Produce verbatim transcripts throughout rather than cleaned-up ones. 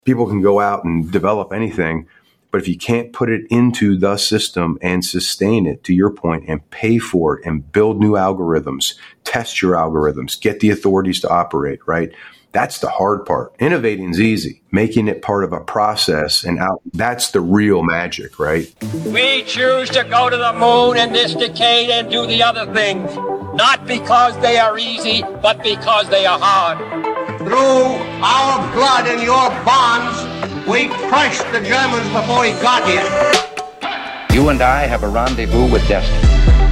People can go out and develop anything, but if you can't put it into the system and sustain it, to your point, and pay for it and build new algorithms, test your algorithms, get the authorities to operate, right? That's the hard part. Innovating is easy. Making it part of a process and out, that's the real magic, right? We choose to go to the moon in this decade and do the other things, not because they are easy, but because they are hard. Through our blood and your bonds, we crushed the Germans before we got here. You and I have a rendezvous with destiny.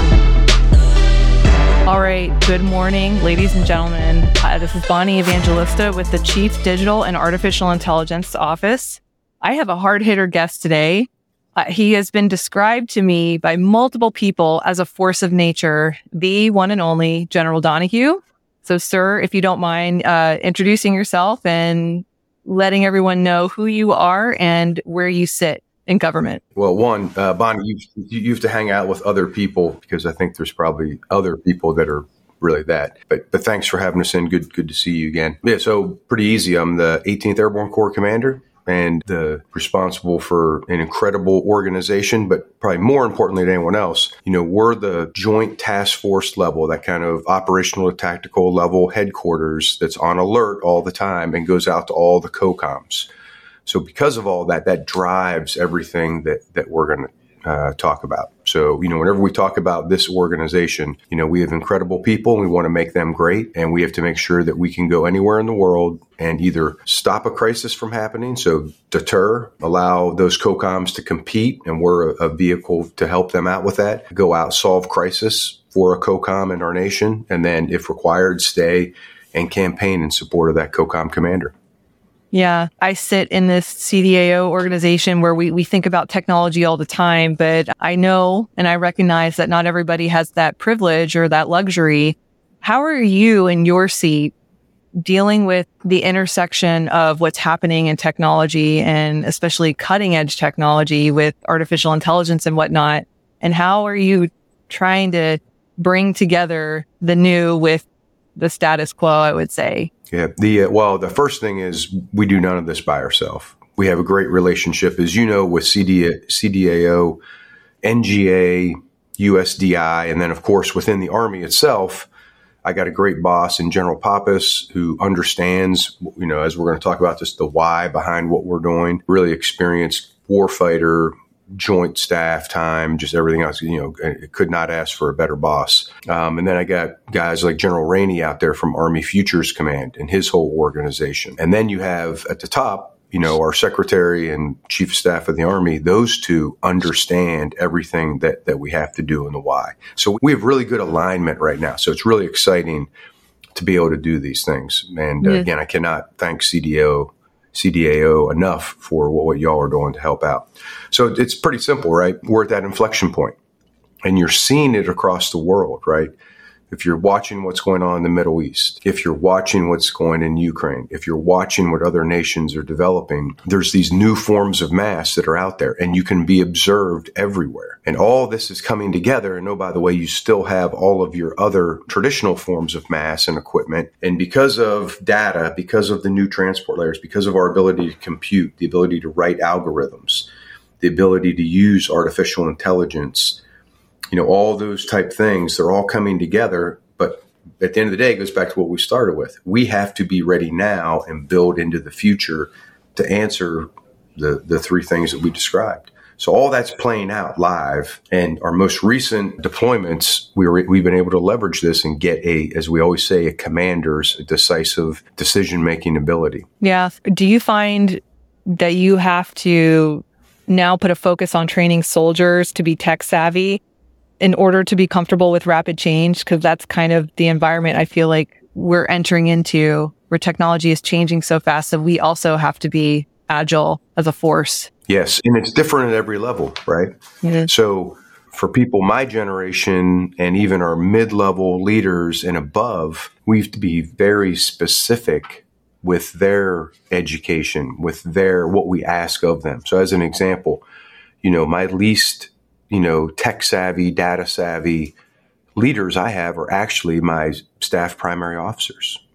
All right, good morning, ladies and gentlemen. Uh, this is Bonnie Evangelista with the Chief Digital and Artificial Intelligence Office. I have a hard-hitter guest today. Uh, he has been described to me by multiple people as a force of nature, the one and only General Donahue. So, sir, if you don't mind uh, introducing yourself and letting everyone know who you are and where you sit in government. Well, one, uh, Bonnie, you, you have to hang out with other people because I think there's probably other people that are really that. But but thanks for having us in. Good good to see you again. Yeah, so pretty easy. I'm the eighteenth Airborne Corps Commander and the responsible for an incredible organization, but probably more importantly than anyone else, you know, we're the joint task force level, that kind of operational tactical level headquarters that's on alert all the time and goes out to all the COCOMs. So because of all that, that drives everything that, that we're going to uh, talk about. So, you know, whenever we talk about this organization, you know, we have incredible people and we want to make them great. And we have to make sure that we can go anywhere in the world and either stop a crisis from happening. So deter, allow those COCOMs to compete. And we're a, a vehicle to help them out with that. Go out, solve crisis for a COCOM in our nation. And then if required, stay and campaign in support of that COCOM commander. Yeah, I sit in this C D A O organization where we, we think about technology all the time, but I know and I recognize that not everybody has that privilege or that luxury. How are you in your seat dealing with the intersection of what's happening in technology and especially cutting edge technology with artificial intelligence and whatnot? And how are you trying to bring together the new with the status quo, I would say? Yeah. The uh, well, the first thing is we do none of this by ourselves. We have a great relationship, as you know, with C D A O, N G A, U S D I, and then, of course, within the Army itself, I got a great boss in General Pappas who understands, you know, as we're going to talk about this, the why behind what we're doing. Really experienced warfighter, joint staff time, just everything else, you know, could not ask for a better boss. Um, and then I got guys like General Rainey out there from Army Futures Command and his whole organization. And then you have at the top, you know, our Secretary and Chief of Staff of the Army. Those two understand everything that, that we have to do and the why. So we have really good alignment right now. So it's really exciting to be able to do these things. And uh, yeah. again, I cannot thank C D A O C D A O enough for what, what y'all are doing to help out. So it's pretty simple, right? We're at that inflection point and you're seeing it across the world, right? If you're watching what's going on in the Middle East, if you're watching what's going in Ukraine, if you're watching what other nations are developing, there's these new forms of mass that are out there and you can be observed everywhere. And all this is coming together. And oh, by the way, you still have all of your other traditional forms of mass and equipment. And because of data, because of the new transport layers, because of our ability to compute, the ability to write algorithms, the ability to use artificial intelligence, you know, all those type things, they're all coming together. But at the end of the day, it goes back to what we started with. We have to be ready now and build into the future to answer the, the three things that we described. So all that's playing out live. And our most recent deployments, we were, we've been able to leverage this and get a, as we always say, a commander's decisive decision-making ability. Yeah. Do you find that you have to now put a focus on training soldiers to be tech savvy in order to be comfortable with rapid change? Because that's kind of the environment I feel like we're entering into, where technology is changing so fast that we also have to be agile as a force. Yes, and it's different at every level, right? Mm-hmm. So for people my generation and even our mid-level leaders and above, we have to be very specific with their education, with their what we ask of them. So as an example, you know, my least you know, tech savvy, data savvy leaders I have are actually my staff primary officers,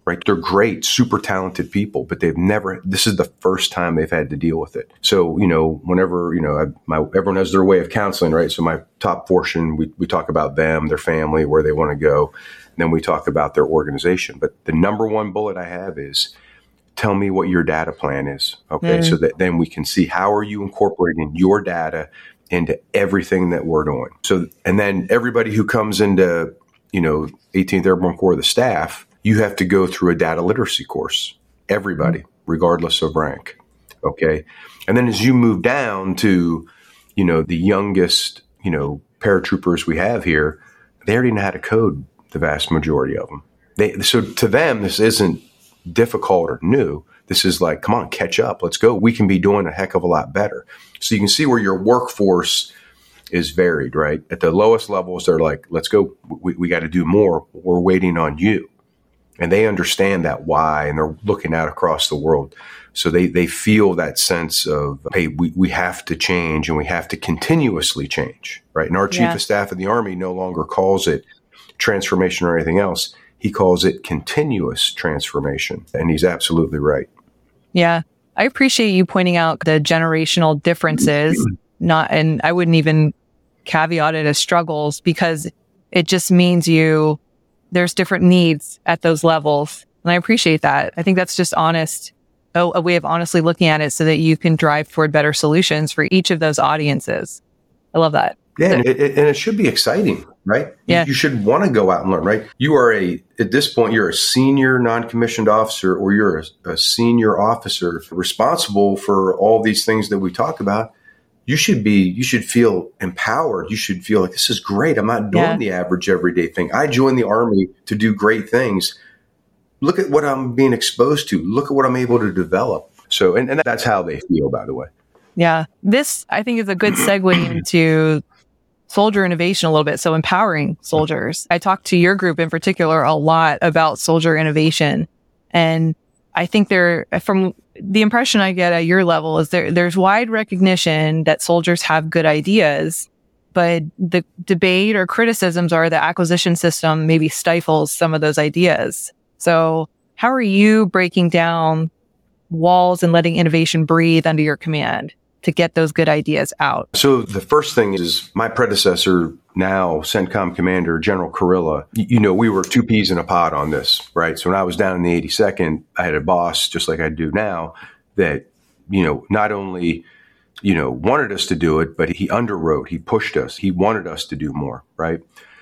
right? They're great, super talented people, but they've never, this is the first time they've had to deal with it. So, you know, whenever, you know, I, my, everyone has their way of counseling, right? So my top portion, we, we talk about them, their family, where they want to go. And then we talk about their organization. But the number one bullet I have is, tell me what your data plan is. Okay. Mm. So that then we can see how are you incorporating your data into everything that we're doing. So, and then everybody who comes into, you know, eighteenth Airborne Corps, the staff, you have to go through a data literacy course, everybody, regardless of rank. Okay. And then as you move down to, you know, the youngest, you know, paratroopers we have here, they already know how to code, the vast majority of them. They, so to them, this isn't difficult or new. This is like, come on, catch up. Let's go. We can be doing a heck of a lot better. So you can see where your workforce is varied, right? At the lowest levels, they're like, let's go. We, we got to do more. We're waiting on you. And they understand that why, and they're looking out across the world. So they, they feel that sense of, hey, we, we have to change and we have to continuously change, right? And our Chief yeah. of Staff of the Army no longer calls it transformation or anything else. He calls it continuous transformation. And he's absolutely right. Yeah. I appreciate you pointing out the generational differences, not, and I wouldn't even caveat it as struggles, because it just means you, there's different needs at those levels. And I appreciate that. I think that's just honest, a, a way of honestly looking at it so that you can drive toward better solutions for each of those audiences. I love that. Yeah. And it, and it should be exciting, right? Yeah. You, you should want to go out and learn, right? You are a, at this point, you're a senior non-commissioned officer, or you're a, a senior officer responsible for all these things that we talk about. You should be, you should feel empowered. You should feel like, this is great. I'm not doing yeah. the average everyday thing. I joined the Army to do great things. Look at what I'm being exposed to. Look at what I'm able to develop. So, and, and that's how they feel, by the way. Yeah. This, I think, is a good segue into soldier innovation a little bit. So empowering soldiers. I talked to your group in particular a lot about soldier innovation. And I think there, from the impression I get at your level, is there, there's wide recognition that soldiers have good ideas, but the debate or criticisms are the acquisition system maybe stifles some of those ideas. So how are you breaking down walls and letting innovation breathe under your command to get those good ideas out? So the first thing is, my predecessor, now CENTCOM Commander General Kurilla, you know, we were two peas in a pod on this, right? So when I was down in the eighty-second, I had a boss, just like I do now, that, you know, not only, you know, wanted us to do it, but he underwrote, he pushed us, he wanted us to do more, right?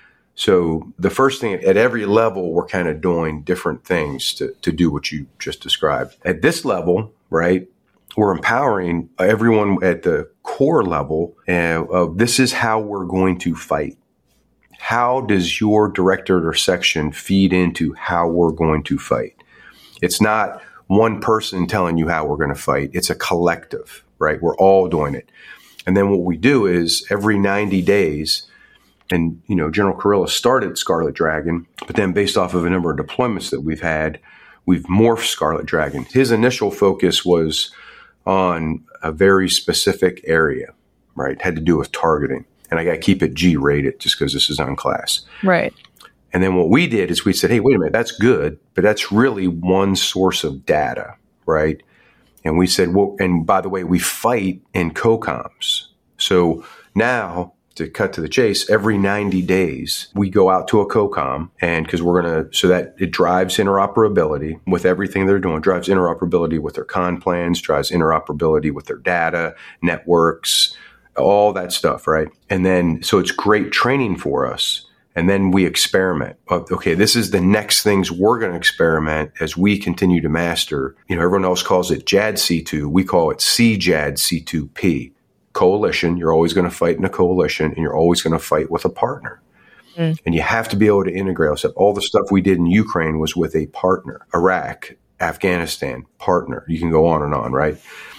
So the first thing, at every level, we're kind of doing different things to, to do what you just described. At this level, right, we're empowering everyone at the core level uh, of, this is how we're going to fight. How does your directorate or section feed into how we're going to fight? It's not one person telling you how we're going to fight. It's a collective, right? We're all doing it. And then what we do is every ninety days, and, you know, General Kurilla started Scarlet Dragon, but then based off of a number of deployments that we've had, we've morphed Scarlet Dragon. His initial focus was on a very specific area, right? Had to do with targeting. And I got to keep it G rated just because this is on class. Right. And then what we did is we said, hey, wait a minute, that's good, but that's really one source of data, right? And we said, well, and by the way, we fight in COCOMs. So now, to cut to the chase, every ninety days, we go out to a COCOM, and because we're going to, so that it drives interoperability with everything they're doing, drives interoperability with their con plans, drives interoperability with their data, networks, all that stuff, right? And then, so it's great training for us. And then we experiment. Okay, this is the next things we're going to experiment as we continue to master. You know, everyone else calls it J A D C two. We call it C J A D C two P. Coalition. You're always going to fight in a coalition, and you're always going to fight with a partner. Mm. And you have to be able to integrate yourself. All the stuff we did in Ukraine was with a partner. Iraq, Afghanistan, partner. You can go on and on, right?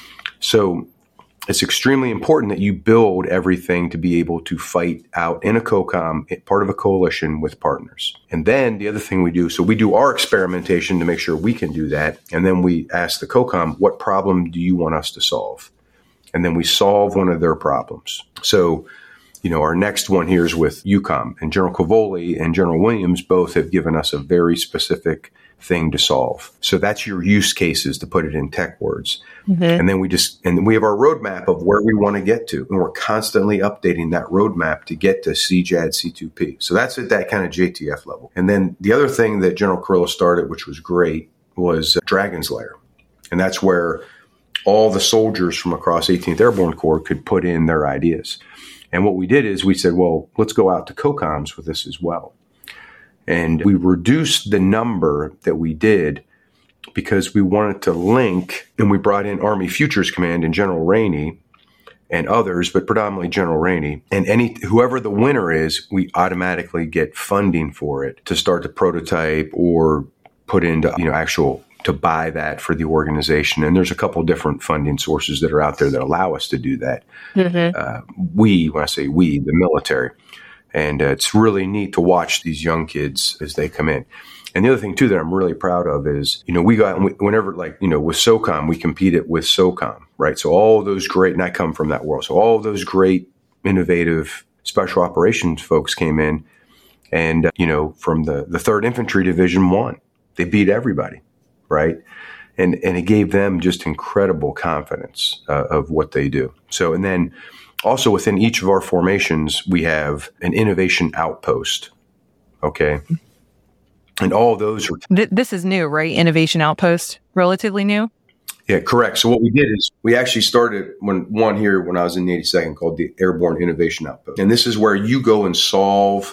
So it's extremely important that you build everything to be able to fight out in a COCOM, part of a coalition with partners. And then the other thing we do, so we do our experimentation to make sure we can do that. And then we ask the COCOM, what problem do you want us to solve? And then we solve one of their problems. So, you know, our next one here is with EUCOM, and General Cavoli and General Williams both have given us a very specific thing to solve. So that's your use cases, to put it in tech words. Mm-hmm. And then we just, and we have our roadmap of where we want to get to. And we're constantly updating that roadmap to get to C J A D C two P. So that's at that kind of J T F level. And then the other thing that General Carrillo started, which was great, was Dragon's Lair. And that's where all the soldiers from across eighteenth Airborne Corps could put in their ideas. And what we did is we said, well, let's go out to COCOMs with this as well. And we reduced the number that we did because we wanted to link, and we brought in Army Futures Command and General Rainey and others, but predominantly General Rainey. And any whoever the winner is, we automatically get funding for it to start the prototype or put into, you know, actual to buy that for the organization. And there's a couple different funding sources that are out there that allow us to do that. Mm-hmm. Uh, we, when I say we, the military. And uh, it's really neat to watch these young kids as they come in. And the other thing, too, that I'm really proud of is, you know, we got, whenever, like, you know, with SOCOM, we competed with SOCOM, right? So all those great, and I come from that world. So all those great, innovative special operations folks came in and, uh, you know, from the, the third Infantry Division won. They beat everybody, right? And and it gave them just incredible confidence uh, of what they do. So, and then also within each of our formations, we have an innovation outpost, okay? And all of those are... Th- this is new, right? Innovation Outpost, relatively new? Yeah, correct. So what we did is we actually started when one here when I was in the eighty-second called the Airborne Innovation Outpost. And this is where you go and solve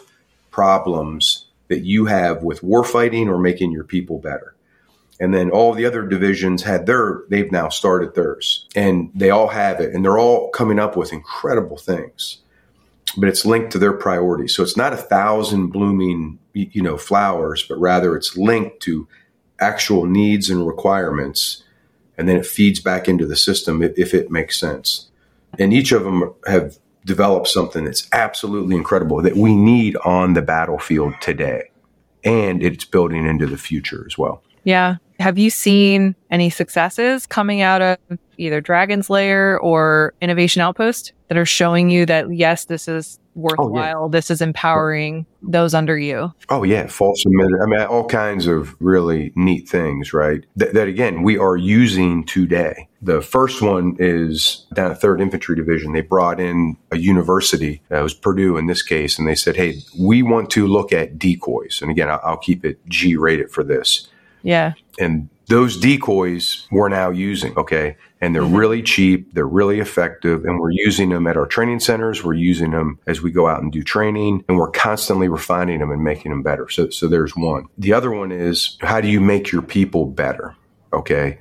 problems that you have with warfighting or making your people better. And then all the other divisions had their, they've now started theirs. And they all have it. And they're all coming up with incredible things. But it's linked to their priorities. So it's not a thousand blooming, you know, flowers, but rather it's linked to actual needs and requirements. And then it feeds back into the system if, if it makes sense. And each of them have developed something that's absolutely incredible that we need on the battlefield today. And it's building into the future as well. Yeah. Have you seen any successes coming out of either Dragon's Lair or Innovation Outpost that are showing you that, yes, this is worthwhile, oh, yeah. This is empowering those under you? Oh, yeah. False emitter. I mean, all kinds of really neat things, right? Th- that, again, we are using today. The first one is down at third Infantry Division. They brought in a university, that was Purdue in this case, and they said, hey, we want to look at decoys. And again, I'll, I'll keep it G-rated for this. Yeah. And those decoys we're now using, okay? And they're mm-hmm. really cheap, they're really effective, and we're using them at our training centers, we're using them as we go out and do training, and we're constantly refining them and making them better. So so there's one. The other one is, how do you make your people better, okay?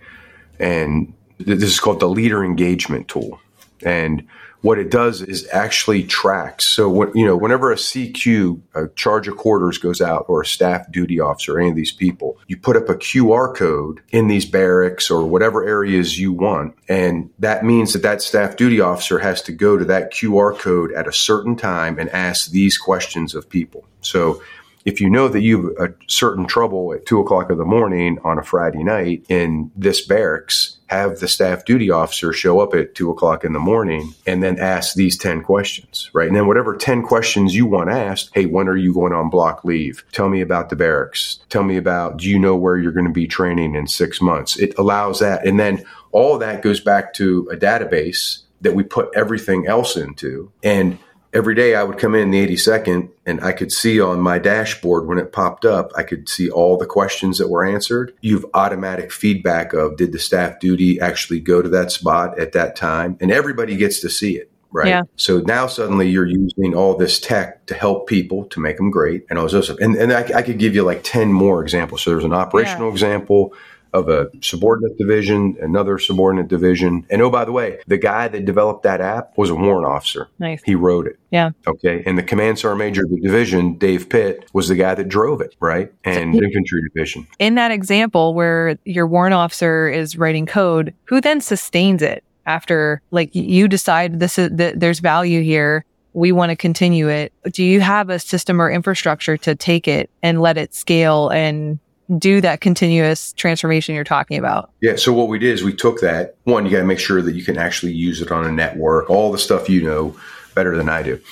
And th- this is called the leader engagement tool. And what it does is actually tracks. So, when, you know, whenever a C Q, a charge of quarters goes out, or a staff duty officer, any of these people, you put up a Q R code in these barracks or whatever areas you want. And that means that that staff duty officer has to go to that Q R code at a certain time and ask these questions of people. So if you know that you have a certain trouble at two o'clock in the morning on a Friday night in this barracks, have the staff duty officer show up at two o'clock in the morning and then ask these ten questions, right? And then whatever ten questions you want asked, hey, when are you going on block leave? Tell me about the barracks. Tell me about, do you know where you're going to be training in six months? It allows that. And then all of that goes back to a database that we put everything else into. And every day I would come in the eighty-second and I could see on my dashboard when it popped up, I could see all the questions that were answered. You've automatic feedback of, did the staff duty actually go to that spot at that time? And everybody gets to see it, right? Yeah. So now suddenly you're using all this tech to help people, to make them great. And, I was also, and, and I, I could give you like ten more examples. So there's an operational yeah. example of a subordinate division, another subordinate division. And oh, by the way, the guy that developed that app was a warrant officer. Nice. He wrote it. Yeah. Okay. And the command sergeant major of the division, Dave Pitt, was the guy that drove it, right? And so, infantry division. In that example where your warrant officer is writing code, who then sustains it after, like, you decide this is that there's value here, we want to continue it? Do you have a system or infrastructure to take it and let it scale and do that continuous transformation you're talking about? Yeah. So what we did is we took that. One, you got to make sure that you can actually use it on a network, all the stuff you know better than I do.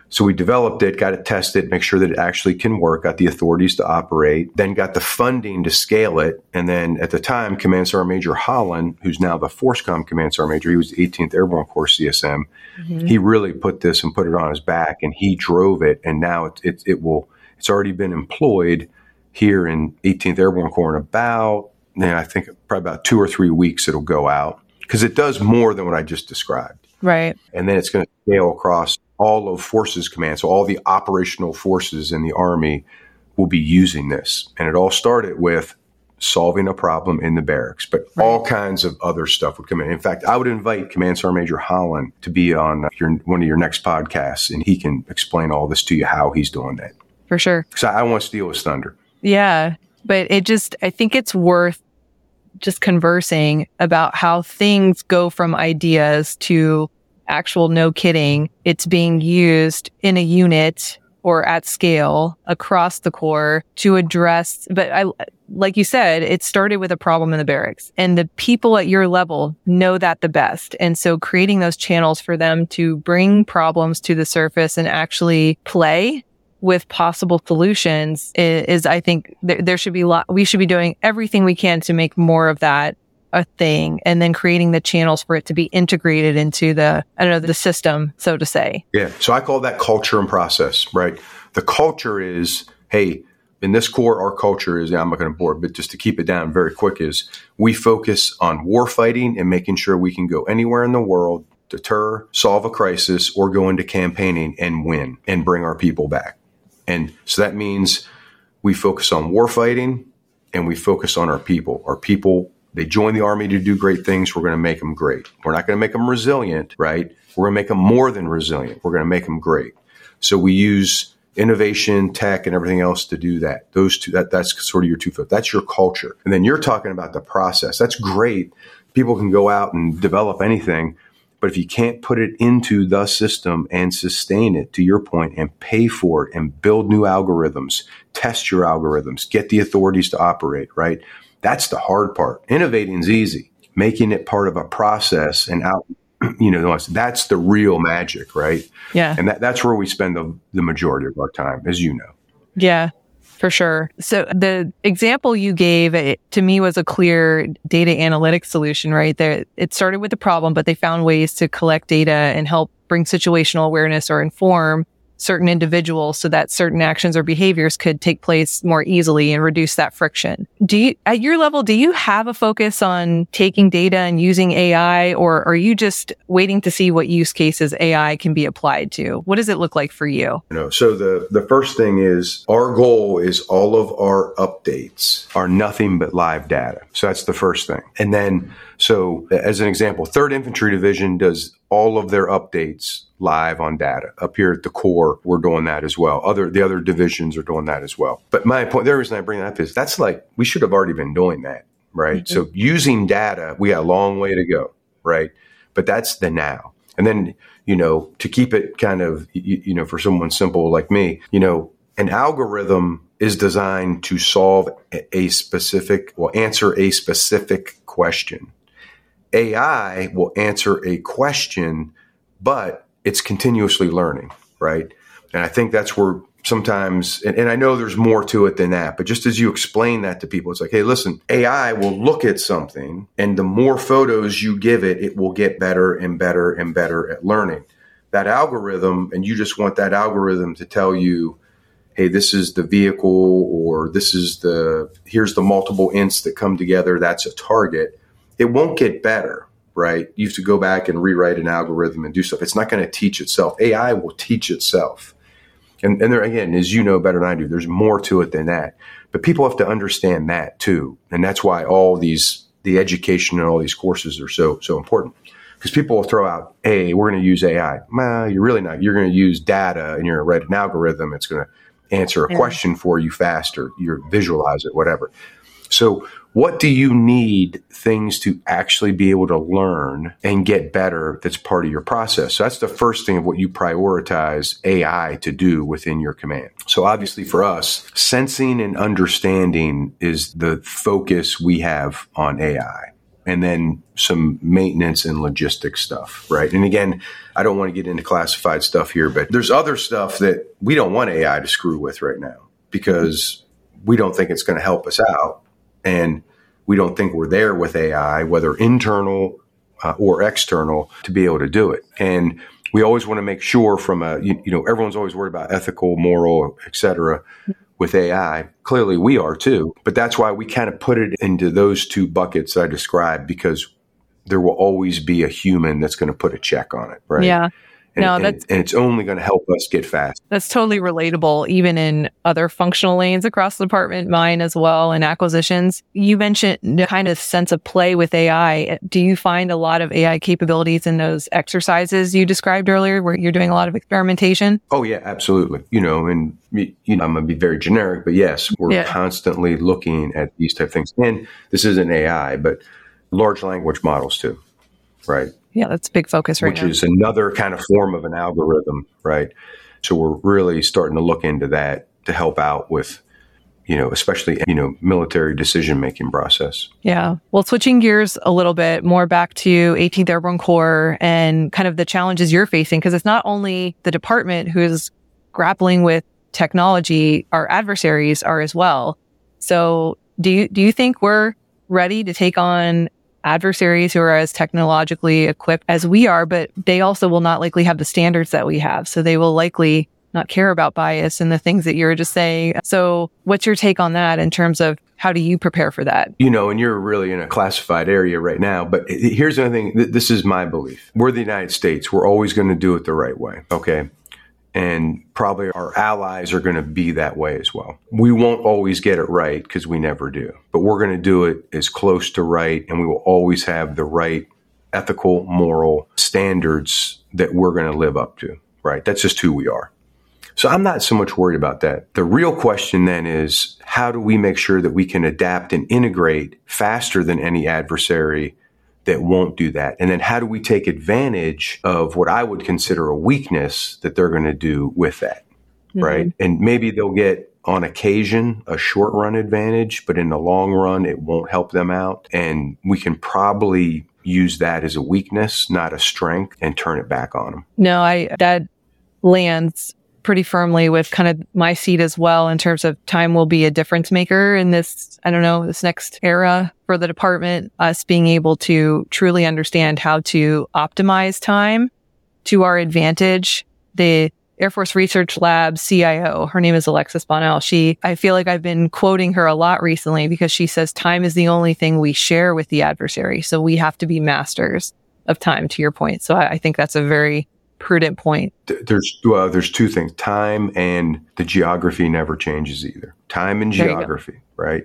So we developed it, got it tested, make sure that it actually can work, got the authorities to operate, then got the funding to scale it. And then at the time, Command Sergeant Major Holland, who's now the FORSCOM Command Sergeant Major, he was the eighteenth Airborne Corps C S M. Mm-hmm. He really put this and put it on his back, and he drove it. And now it, it, it will, it's already been employed here in eighteenth Airborne Corps in about, man, I think probably about two or three weeks it'll go out, because it does more than what I just described. Right. And then it's going to scale across all of Forces Command. So all the operational forces in the Army will be using this. And it all started with solving a problem in the barracks, but right. all kinds of other stuff would come in. In fact, I would invite Command Sergeant Major Holland to be on your, one of your next podcasts, and he can explain all this to you, how he's doing that. For sure. Because I, I want to steal his thunder. Yeah. But it just, I think it's worth just conversing about how things go from ideas to actual, no kidding, it's being used in a unit or at scale across the Corps to address. But I, like you said, it started with a problem in the barracks, and the people at your level know that the best. And so creating those channels for them to bring problems to the surface and actually play with possible solutions is, is I think th- there should be, lo- we should be doing everything we can to make more of that a thing, and then creating the channels for it to be integrated into the, I don't know, the system, so to say. Yeah. So I call that culture and process, right? The culture is, hey, in this Corps, our culture is, yeah, I'm not going to bore, but just to keep it down very quick, is we focus on war fighting and making sure we can go anywhere in the world, deter, solve a crisis, or go into campaigning and win and bring our people back. And so that means we focus on war fighting and we focus on our people. Our people, they join the Army to do great things. We're going to make them great. We're not going to make them resilient, right? We're going to make them more than resilient. We're going to make them great. So we use innovation, tech, and everything else to do that. Those two, that, that's sort of your two foot. That's your culture. And then you're talking about the process. That's great. People can go out and develop anything. But if you can't put it into the system and sustain it, to your point, and pay for it and build new algorithms, test your algorithms, get the authorities to operate, right? That's the hard part. Innovating is easy. Making it part of a process and out, you know, that's the real magic, right? Yeah. And that, that's where we spend the, the majority of our time, as you know. Yeah, for sure. So the example you gave, it, to me, was a clear data analytics solution, right? There, it started with the problem, but they found ways to collect data and help bring situational awareness or inform certain individuals so that certain actions or behaviors could take place more easily and reduce that friction. Do you, at your level, do you have a focus on taking data and using A I, or are you just waiting to see what use cases A I can be applied to? What does it look like for you? You know, so the, the first thing is, our goal is all of our updates are nothing but live data. So that's the first thing. And then, so as an example, third Infantry Division does all of their updates live on data. Up here at the Corps, we're doing that as well. Other the other divisions are doing that as well. But my point, the reason I bring that up is that's like, we should have already been doing that, right? Mm-hmm. So using data, we got a long way to go, right? But that's the now. And then, you know, to keep it kind of, you, you know, for someone simple like me, you know, an algorithm is designed to solve a specific, well, answer a specific question. A I will answer a question, but it's continuously learning, right? And I think that's where sometimes, and, and I know there's more to it than that, but just as you explain that to people, it's like, hey, listen, A I will look at something, and the more photos you give it, it will get better and better and better at learning. That algorithm, and you just want that algorithm to tell you, hey, this is the vehicle, or this is the, here's the multiple ints that come together, that's a target. It won't get better, right? You have to go back and rewrite an algorithm and do stuff. It's not going to teach itself. A I will teach itself. And, and there, again, as you know better than I do, there's more to it than that. But people have to understand that too. And that's why all these, the education and all these courses are so, so important. Because people will throw out, hey, we're going to use A I. Well, you're really not. You're going to use data, and you're going to write an algorithm. It's going to answer a yeah. question for you faster. You visualize it, whatever. So what do you need things to actually be able to learn and get better that's part of your process? So that's the first thing of what you prioritize A I to do within your command. So obviously for us, sensing and understanding is the focus we have on A I. and then some maintenance and logistics stuff, right? And again, I don't want to get into classified stuff here, but there's other stuff that we don't want A I to screw with right now because we don't think it's going to help us out. And we don't think we're there with A I, whether internal uh, or external, to be able to do it. And we always want to make sure from a, you, you know, everyone's always worried about ethical, moral, et cetera, with A I. Clearly we are too, but that's why we kind of put it into those two buckets I described, because there will always be a human that's going to put a check on it, right? Yeah. And, no, and, that's, and it's only going to help us get fast. That's totally relatable, even in other functional lanes across the department, mine as well, and acquisitions. You mentioned the kind of sense of play with A I. Do you find a lot of A I capabilities in those exercises you described earlier, where you're doing a lot of experimentation? Oh, yeah, absolutely. You know, and you know, I'm going to be very generic, but yes, we're yeah. constantly looking at these type of things. And this isn't A I, but large language models too, right? Yeah, that's a big focus right which now. Which is another kind of form of an algorithm, right? So we're really starting to look into that to help out with, you know, especially, you know, military decision-making process. Yeah. Well, switching gears a little bit more back to eighteenth Airborne Corps and kind of the challenges you're facing, because it's not only the department who's grappling with technology, our adversaries are as well. So do you, do you think we're ready to take on adversaries who are as technologically equipped as we are, but they also will not likely have the standards that we have. So they will likely not care about bias and the things that you're just saying. So what's your take on that in terms of how do you prepare for that? You know, and you're really in a classified area right now, but here's the other thing. This is my belief. We're the United States. We're always going to do it the right way. Okay. And probably our allies are going to be that way as well. We won't always get it right because we never do, but we're going to do it as close to right. And we will always have the right ethical, moral standards that we're going to live up to, right? That's just who we are. So I'm not so much worried about that. The real question then is, how do we make sure that we can adapt and integrate faster than any adversary that won't do that? And then how do we take advantage of what I would consider a weakness that they're going to do with that, mm-hmm. right? And maybe they'll get, on occasion, a short run advantage, but in the long run, it won't help them out. And we can probably use that as a weakness, not a strength, and turn it back on them. No, I that lands pretty firmly with kind of my seat as well, in terms of time will be a difference maker in this, I don't know, this next era for the department, us being able to truly understand how to optimize time to our advantage. The Air Force Research Lab C I O, her name is Alexis Bonnell. She, I feel like I've been quoting her a lot recently because she says time is the only thing we share with the adversary. So we have to be masters of time, to your point. So I, I think that's a very prudent point. There's well, there's two things. Time and the geography never changes either. Time and geography, right?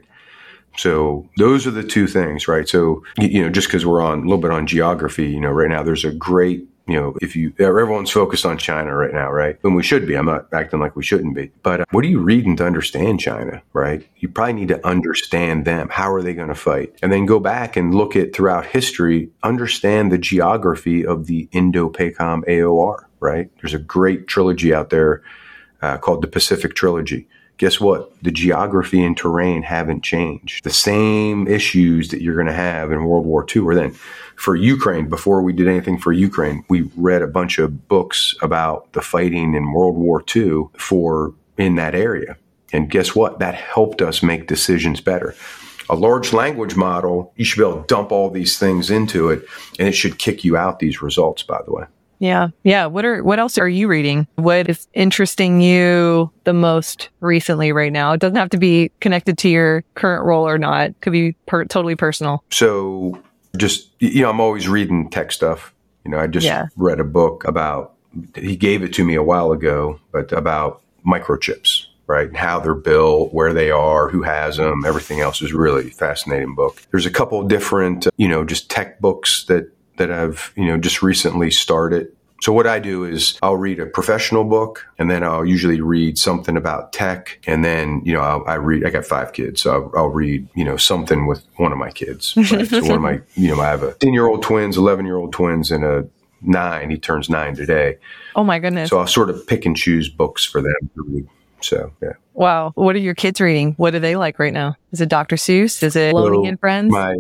So those are the two things, right? So, you know, just because we're on a little bit on geography, you know, right now there's a great, you know, if you, everyone's focused on China right now, right? And we should be. I'm not acting like we shouldn't be. But uh, what are you reading to understand China, right? You probably need to understand them. How are they going to fight? And then go back and look at throughout history, understand the geography of the Indo-PACOM A O R, right? There's a great trilogy out there uh, called the Pacific Trilogy. Guess what? The geography and terrain haven't changed. The same issues that you're going to have in World War Two, or then for Ukraine, before we did anything for Ukraine, we read a bunch of books about the fighting in World War Two for in that area. And guess what? That helped us make decisions better. A large language model, you should be able to dump all these things into it, and it should kick you out these results, by the way. Yeah. Yeah. What are, what else are you reading? What is interesting you the most recently right now? It doesn't have to be connected to your current role or not. It could be per, totally personal. So just, you know, I'm always reading tech stuff. You know, I just yeah. read a book about, he gave it to me a while ago, but about microchips, right? And how they're built, where they are, who has them, everything else is really fascinating book. There's a couple of different, you know, just tech books that that I've, you know, just recently started. So what I do is I'll read a professional book, and then I'll usually read something about tech. And then, you know, I'll, I read, I got five kids. So I'll, I'll read, you know, something with one of my kids. Right? So one of my, you know, I have a ten year old twins, eleven year old twins, and a nine. He turns nine today. Oh my goodness. So I'll sort of pick and choose books for them to read. So, yeah. Wow. What are your kids reading? What do they like right now? Is it Doctor Seuss? Is it Loney so and Friends? My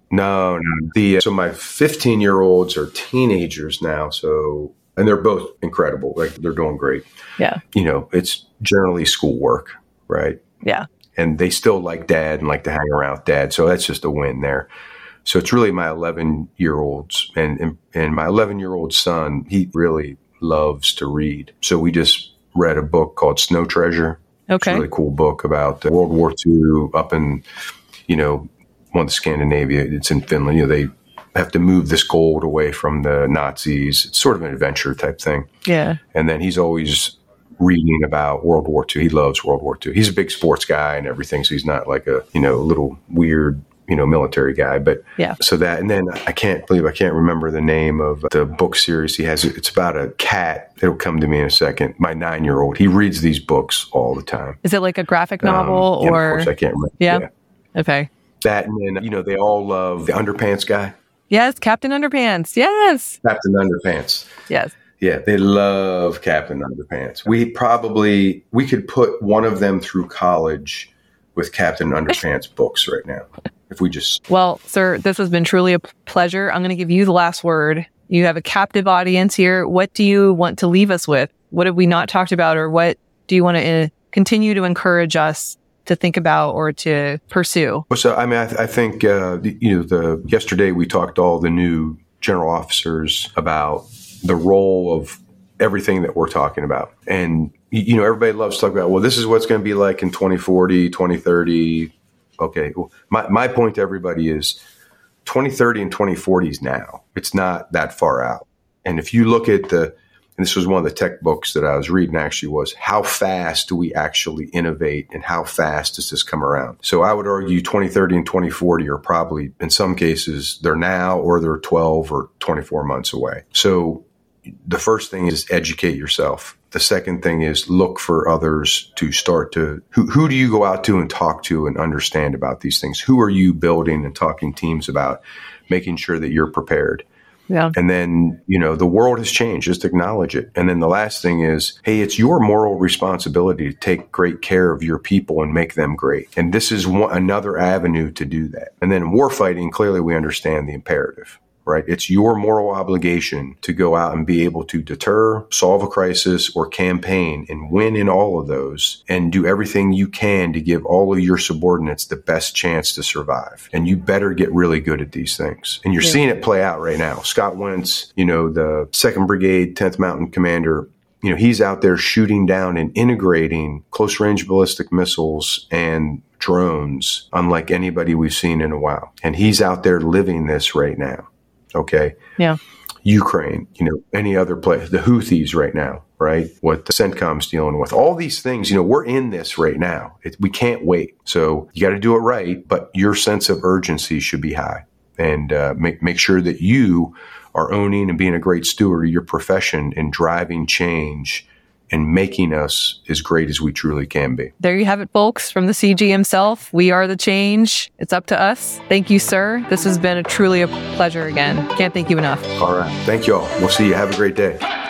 No, no. The, so my fifteen year olds are teenagers now. So, and they're both incredible. Like they're doing great. Yeah. You know, it's generally schoolwork, right? Yeah. And they still like dad and like to hang around with dad. So that's just a win there. So it's really my eleven year olds and, and, and my eleven year old son, he really loves to read. So we just read a book called Snow Treasure. Okay. It's a really cool book about World War Two up in, you know, one of Scandinavia. It's in Finland. You know, they have to move this gold away from the Nazis. It's sort of an adventure type thing. Yeah. And then he's always reading about World War Two. He loves World War Two. He's a big sports guy and everything. So he's not like a, you know, little weird, you know, military guy. But yeah. So that, and then I can't believe I can't remember the name of the book series he has. It's about a cat. It'll come to me in a second. My nine year old, he reads these books all the time. Is it like a graphic novel um, or? Of course, I can't remember. Yeah. yeah. Okay. That, and then, you know, they all love the Underpants guy. Yes. Captain Underpants. Yes. Captain Underpants. Yes. Yeah, they love Captain Underpants. We probably, we could put one of them through college with Captain Underpants books right now. If we just... Well, sir, this has been truly a pleasure. I'm going to give you the last word. You have a captive audience here. What do you want to leave us with? What have we not talked about, or what do you want to uh, continue to encourage us to think about or to pursue? So, I mean, I, th- I think, uh, the, you know, the yesterday we talked to all the new general officers about the role of everything that we're talking about. And, you know, everybody loves to talk about, well, this is what's going to be like in twenty forty, twenty thirty. Okay. Well, my, my point to everybody is twenty thirty and twenty forty is now. It's not that far out. And if you look at the, and this was one of the tech books that I was reading actually, was how fast do we actually innovate and how fast does this come around? So I would argue twenty thirty and twenty forty are probably, in some cases, they're now or they're twelve or twenty-four months away. So the first thing is educate yourself. The second thing is look for others to start to, who, who do you go out to and talk to and understand about these things? Who are you building and talking teams about, making sure that you're prepared? Yeah. And then, you know, the world has changed. Just acknowledge it. And then the last thing is, hey, it's your moral responsibility to take great care of your people and make them great. And this is one, another avenue to do that. And then war fighting, clearly we understand the imperative. Right? It's your moral obligation to go out and be able to deter, solve a crisis, or campaign and win in all of those, and do everything you can to give all of your subordinates the best chance to survive. And you better get really good at these things. And you're yeah. seeing it play out right now. Scott Wentz, you know, the second Brigade, tenth Mountain Commander, you know, he's out there shooting down and integrating close range ballistic missiles and drones unlike anybody we've seen in a while. And he's out there living this right now. Okay. Yeah. Ukraine, you know, any other place, the Houthis right now, right? What the CENTCOM's dealing with, all these things, you know, we're in this right now. It, we can't wait. So you got to do it right, but your sense of urgency should be high, and uh, make, make sure that you are owning and being a great steward of your profession and driving change and making us as great as we truly can be. There you have it, folks, from the C G himself. We are the change. It's up to us. Thank you, sir. This has been a truly a pleasure again. Can't thank you enough. All right. Thank you all. We'll see you. Have a great day.